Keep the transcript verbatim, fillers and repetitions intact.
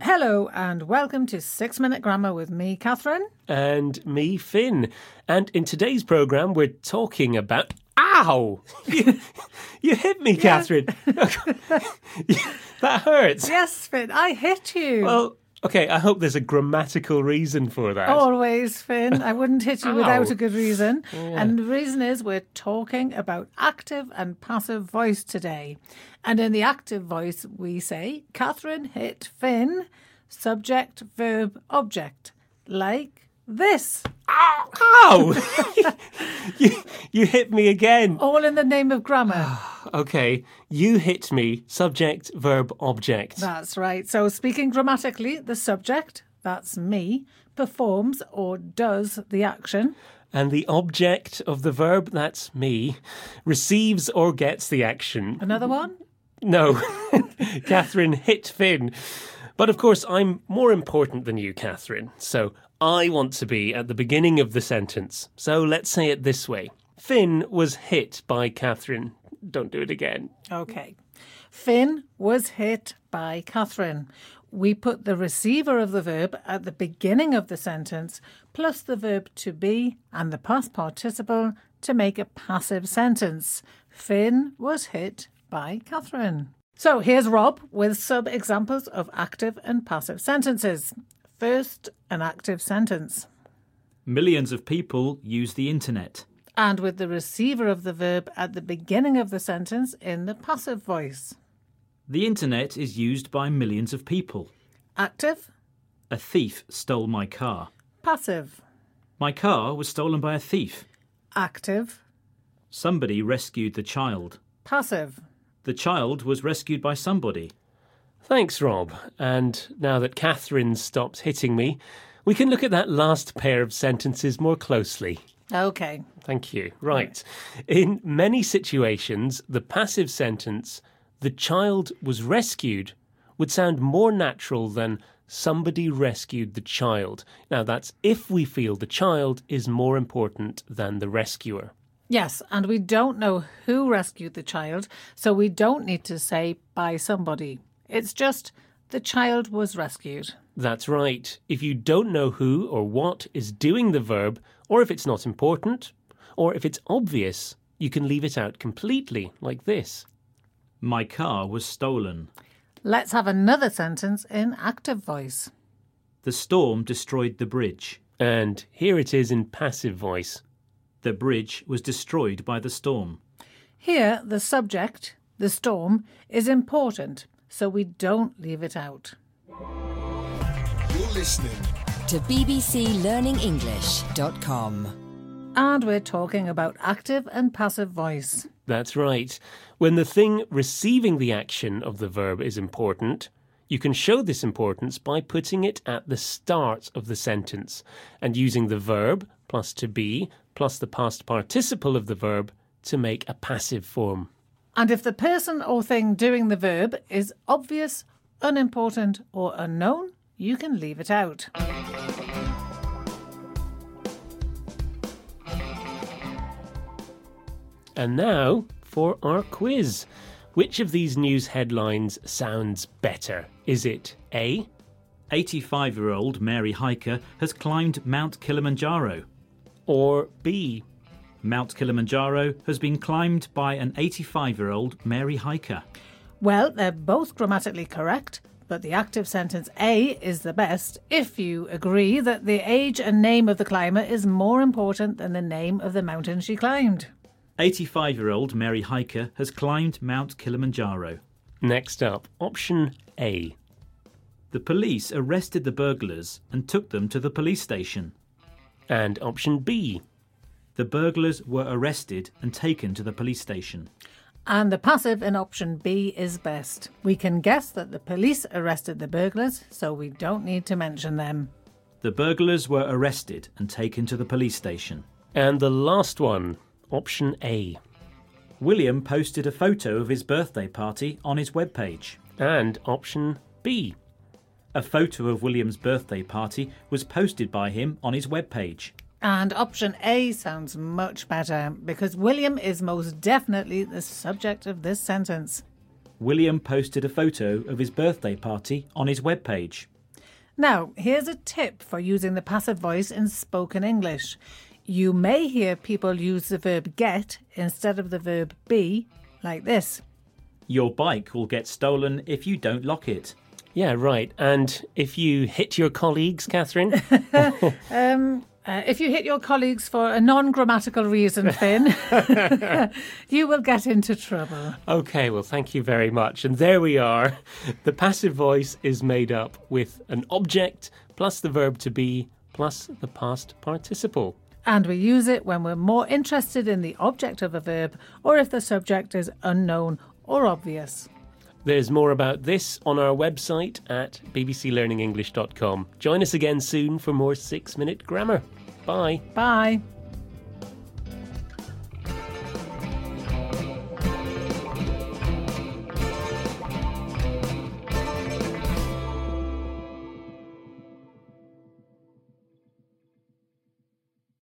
Hello and welcome to Six Minute Grammar with me, Catherine. And me, Finn. And in today's programme, we're talking about... Ow! You, you hit me, yeah. Catherine. That hurts. Yes, Finn, I hit you. Well, okay, I hope there's a grammatical reason for that. Always, Finn. I wouldn't hit you Ow. without a good reason. Yeah. And the reason is we're talking about active and passive voice today. And in the active voice, we say, Catherine hit Finn, subject, verb, object, like this. Ow! Ow! you, you hit me again. All in the name of grammar. Okay, you hit me, subject, verb, object. That's right. So speaking grammatically, the subject, that's me, performs or does the action. And the object of the verb, that's me, receives or gets the action. Another one? No. Catherine hit Finn. But of course, I'm more important than you, Catherine. So I want to be at the beginning of the sentence. So let's say it this way. Finn was hit by Catherine. Don't do it again. Okay. Finn was hit by Catherine. We put the receiver of the verb at the beginning of the sentence, plus the verb to be and the past participle to make a passive sentence. Finn was hit by Catherine. So here's Rob with some examples of active and passive sentences. First, an active sentence. Millions of people use the internet. And with the receiver of the verb at the beginning of the sentence in the passive voice. The internet is used by millions of people. Active. A thief stole my car. Passive. My car was stolen by a thief. Active. Somebody rescued the child. Passive. The child was rescued by somebody. Thanks, Rob. And now that Catherine stopped hitting me, we can look at that last pair of sentences more closely. Okay. Thank you. Right. In many situations, the passive sentence, the child was rescued, would sound more natural than somebody rescued the child. Now, that's if we feel the child is more important than the rescuer. Yes, and we don't know who rescued the child, so we don't need to say by somebody. It's just the child was rescued. That's right. If you don't know who or what is doing the verb, or if it's not important, or if it's obvious, you can leave it out completely, like this. My car was stolen. Let's have another sentence in active voice. The storm destroyed the bridge. And here it is in passive voice. The bridge was destroyed by the storm. Here, the subject, the storm, is important, so we don't leave it out. You're listening to b b c learning english dot com. And we're talking about active and passive voice. That's right. When the thing receiving the action of the verb is important, you can show this importance by putting it at the start of the sentence and using the verb plus to be plus the past participle of the verb to make a passive form. And if the person or thing doing the verb is obvious, unimportant or unknown, you can leave it out. And now for our quiz. Which of these news headlines sounds better? Is it A? eighty-five-year-old Mary Hiker has climbed Mount Kilimanjaro. Or B? Mount Kilimanjaro has been climbed by an eighty-five-year-old Mary Hiker. Well, they're both grammatically correct, but the active sentence A is the best if you agree that the age and name of the climber is more important than the name of the mountain she climbed. eighty-five-year-old Mary Hiker has climbed Mount Kilimanjaro. Next up, option A. The police arrested the burglars and took them to the police station. And option B. The burglars were arrested and taken to the police station. And the passive in option B is best. We can guess that the police arrested the burglars, so we don't need to mention them. The burglars were arrested and taken to the police station. And the last one, option A. William posted a photo of his birthday party on his webpage. And option B. A photo of William's birthday party was posted by him on his webpage. And option A sounds much better, because William is most definitely the subject of this sentence. William posted a photo of his birthday party on his webpage. Now, here's a tip for using the passive voice in spoken English. You may hear people use the verb get instead of the verb be, like this. Your bike will get stolen if you don't lock it. Yeah, right. And if you hit your colleagues, Catherine? um, uh, if you hit your colleagues for a non-grammatical reason, Finn, you will get into trouble. OK, well, thank you very much. And there we are. The passive voice is made up with an object plus the verb to be plus the past participle. And we use it when we're more interested in the object of a verb or if the subject is unknown or obvious. There's more about this on our website at b b c learning english dot com. Join us again soon for more six minute grammar. Bye. Bye.